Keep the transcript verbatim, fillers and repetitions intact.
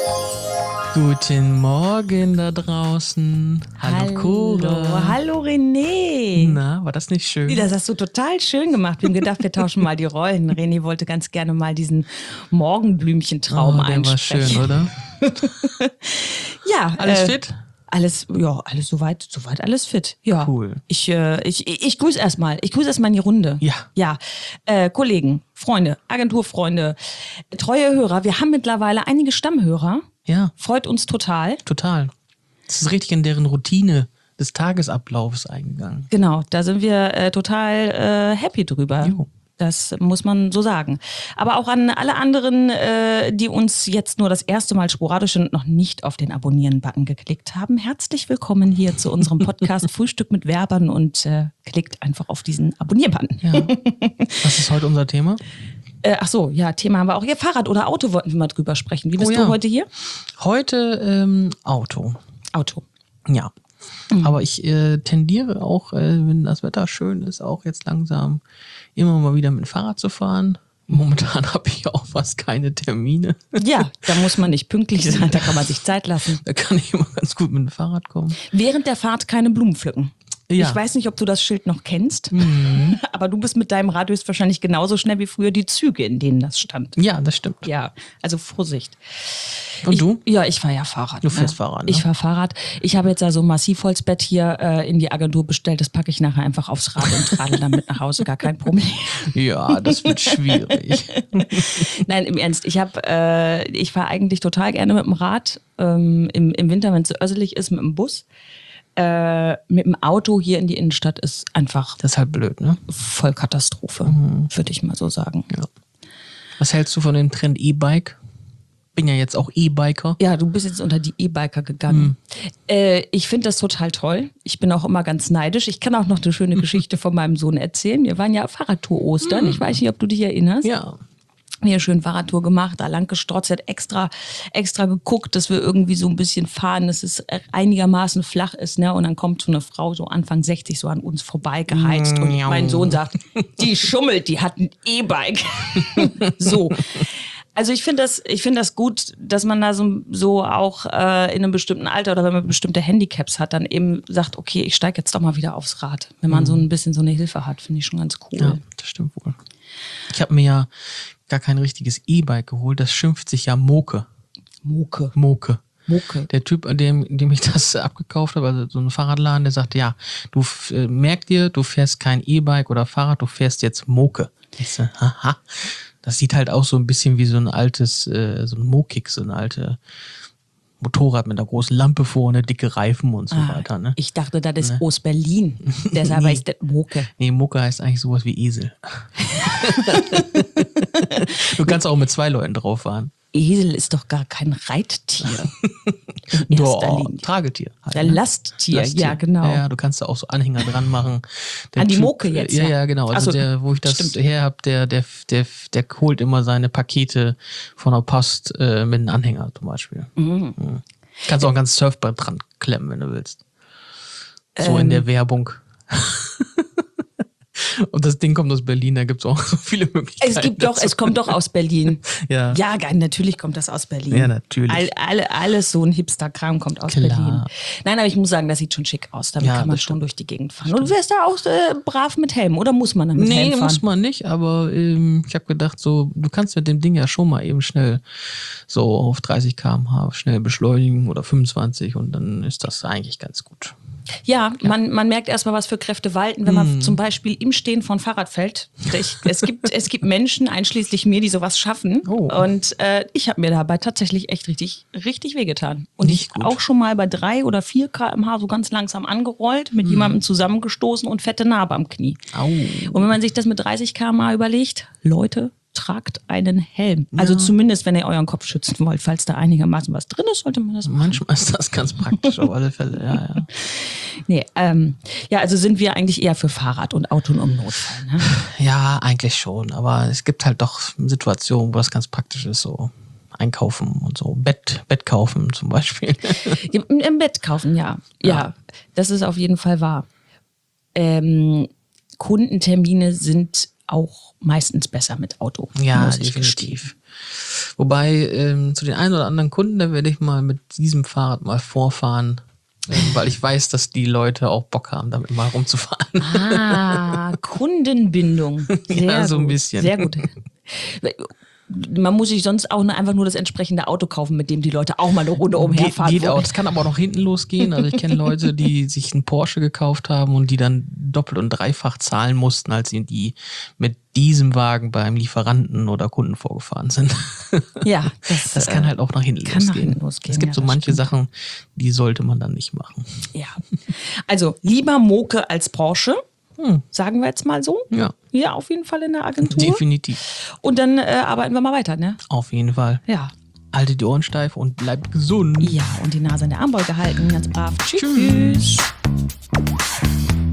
Guten Morgen da draußen. Hallo, Hallo Cora. Hallo René. Na, war das nicht schön? Das hast du total schön gemacht. Wir haben gedacht, wir tauschen mal die Rollen. René wollte ganz gerne mal diesen Morgenblümchentraum oh, der einsprechen. war schön, oder? Ja. Alles äh, fit? Alles, ja, alles soweit, soweit alles fit. Ja. Cool. Ich, äh, ich, ich, ich grüße erstmal. Ich grüße erstmal in die Runde. Ja. Ja. Äh, Kollegen, Freunde, Agenturfreunde, treue Hörer. Wir haben mittlerweile einige Stammhörer. Ja. Freut uns total. Total. Das ist richtig in deren Routine des Tagesablaufs eingegangen. Genau, da sind wir äh, total äh, happy drüber. Jo. Das muss man so sagen. Aber auch an alle anderen, äh, die uns jetzt nur das erste Mal sporadisch und noch nicht auf den Abonnieren-Button geklickt haben. Herzlich willkommen hier zu unserem Podcast Frühstück mit Werbern und äh, klickt einfach auf diesen Abonnier-Button. Ja. Was ist heute unser Thema? Äh, ach so, ja, Thema haben wir auch hier. Fahrrad oder Auto wollten wir mal drüber sprechen. Wie bist Oh ja. du heute hier? Heute ähm, Auto. Auto. Ja. Mhm. Aber ich äh, tendiere auch, äh, wenn das Wetter schön ist, auch jetzt langsam immer mal wieder mit dem Fahrrad zu fahren. Momentan habe ich auch fast keine Termine. Ja, da muss man nicht pünktlich sein, da kann man sich Zeit lassen. Da kann ich immer ganz gut mit dem Fahrrad kommen. Während der Fahrt keine Blumen pflücken. Ja. Ich weiß nicht, ob du das Schild noch kennst, Mhm. aber du bist mit deinem Rad höchstwahrscheinlich genauso schnell wie früher die Züge, in denen das stand. Ja, das stimmt. Ja, also Vorsicht. Und ich, du? Ja, ich fahre ja Fahrrad. Du fährst ne? Fahrrad, ne? Ich fahre Fahrrad. Ich habe jetzt also ein Massivholzbett hier äh, in die Agentur bestellt. Das packe ich nachher einfach aufs Rad und radel dann mit nach Hause. Gar kein Problem. Ja, das wird schwierig. Nein, im Ernst. Ich habe, äh, ich fahre eigentlich total gerne mit dem Rad. Ähm, im, Im Winter, wenn es so össelig ist, mit dem Bus. Äh, mit dem Auto hier in die Innenstadt ist einfach Das ist halt blöd, ne? voll Katastrophe, Mhm. würde ich mal so sagen. Ja. Was hältst du von dem Trend E-Bike? Bin ja jetzt auch E-Biker. Ja, du bist jetzt unter die E-Biker gegangen. Mhm. Äh, ich finde das total toll. Ich bin auch immer ganz neidisch. Ich kann auch noch eine schöne Geschichte von meinem Sohn erzählen. Wir waren ja auf Fahrradtour Ostern. Ich weiß nicht, ob du dich erinnerst. Ja. Hier schön Fahrradtour gemacht, da lang gestrotzt, hat extra, extra geguckt, dass wir irgendwie so ein bisschen fahren, dass es einigermaßen flach ist, ne? Und dann kommt so eine Frau so Anfang sechzig so an uns vorbei geheizt und mein Sohn sagt, die schummelt, die hat ein E-Bike. So. Also ich finde das, ich finde das gut, dass man da so, so auch äh, in einem bestimmten Alter oder wenn man bestimmte Handicaps hat, dann eben sagt, okay, ich steige jetzt doch mal wieder aufs Rad. Wenn man so ein bisschen so eine Hilfe hat, finde ich schon ganz cool. Ja, das stimmt wohl. Ich habe mir ja gar kein richtiges E-Bike geholt. Das schimpft sich ja Moke. Moke. Moke. Moke. Der Typ, an dem, dem ich das abgekauft habe, also so ein Fahrradladen, der sagte, ja, du äh, merk dir, du fährst kein E-Bike oder Fahrrad, du fährst jetzt Moke. Ich so, haha. Das sieht halt auch so ein bisschen wie so ein altes, äh, so ein Mokik, so ein alte Motorrad mit einer großen Lampe vorne, dicke Reifen und so Ah, weiter. Ne? Ich dachte, das ist Ostberlin. Deshalb heißt das Moke. Nee, Moke heißt eigentlich sowas wie Esel. Du kannst auch mit zwei Leuten drauf fahren. Esel ist doch gar kein Reittier. In erster Doch, Linie. Tragetier. Halt, Der ne? Lasttier, Lasttier. ja, genau. Ja, ja, du kannst da auch so Anhänger dran machen. Der An die Moke jetzt, Ja, ja. ja, genau. Also Ach so, der, wo ich das stimmt. her habe, der, der, der, der holt immer seine Pakete von der Post äh, mit einem Anhänger zum Beispiel. Mhm. Mhm. Kannst auch ein ganzes Surfbrett dran klemmen, wenn du willst. So in Ähm. der Werbung. Und das Ding kommt aus Berlin, da gibt es auch so viele Möglichkeiten. Es gibt doch, dazu. es kommt doch aus Berlin. Ja. Ja, geil, natürlich kommt das aus Berlin. Ja, natürlich. All, alle, alles so ein Hipster-Kram kommt aus Klar. Berlin. Nein, aber ich muss sagen, das sieht schon schick aus. Damit Ja, kann man das schon stimmt. durch die Gegend fahren. Und du wärst da auch äh, brav mit Helm, oder muss man dann mit Helm Nee, fahren? muss man nicht, aber ähm, ich habe gedacht, so, du kannst mit dem Ding ja schon mal eben schnell so auf dreißig Kilometer pro Stunde schnell beschleunigen oder fünfundzwanzig und dann ist das eigentlich ganz gut. Ja, Man, man merkt erstmal, was für Kräfte walten, wenn man Mhm. zum Beispiel im Stehen von Fahrrad fällt. Ich, es, gibt, es gibt Menschen, einschließlich mir, die sowas schaffen. Oh. Und äh, ich habe mir dabei tatsächlich echt richtig, richtig wehgetan. Und Nicht ich gut. auch schon mal bei drei oder vier Kilometer pro Stunde so ganz langsam angerollt, Mhm. mit jemandem zusammengestoßen und fette Narbe am Knie. Au. Und wenn man sich das mit dreißig Kilometer pro Stunde überlegt, Leute, tragt einen Helm. Also Ja. zumindest, wenn ihr euren Kopf schützen wollt. Falls da einigermaßen was drin ist, sollte man das machen. Manchmal ist das ganz praktisch auf alle Fälle, ja, ja. Nee, ähm, ja, also sind wir eigentlich eher für Fahrrad und Auto im Notfall. Ne? Ja, eigentlich schon, aber es gibt halt doch Situationen, wo das ganz praktisch ist, so einkaufen und so, Bett, Bett kaufen zum Beispiel. Im, Im Bett kaufen, ja. ja. Ja. Das ist auf jeden Fall wahr. Ähm, Kundentermine sind auch meistens besser mit Auto. Ja, muss ich gestehen. definitiv. Wobei, ähm, zu den einen oder anderen Kunden, da werde ich mal mit diesem Fahrrad mal vorfahren, ähm, weil ich weiß, dass die Leute auch Bock haben, damit mal rumzufahren. Ah, Kundenbindung. Sehr Ja, so ein gut. bisschen. Sehr gut. Man muss sich sonst auch nur einfach nur das entsprechende Auto kaufen, mit dem die Leute auch mal eine Runde umherfahren. Geht, geht auch. Das kann aber auch noch hinten losgehen. Also ich kenne Leute, die sich einen Porsche gekauft haben und die dann doppelt und dreifach zahlen mussten, als sie die mit diesem Wagen beim Lieferanten oder Kunden vorgefahren sind. Ja, das, das kann halt auch nach hinten kann losgehen. nach hinten losgehen. Es gibt Ja, so das manche stimmt. Sachen, die sollte man dann nicht machen. Ja. Also lieber Moke als Porsche, Hm. sagen wir jetzt mal so. Ja, Ja, auf jeden Fall in der Agentur. definitiv. Und dann äh, arbeiten wir mal weiter, ne? Auf jeden Fall. Ja. Haltet die Ohren steif und bleibt gesund. Ja, und die Nase in der Armbeuge halten, ganz brav. Tschüss. Tschüss.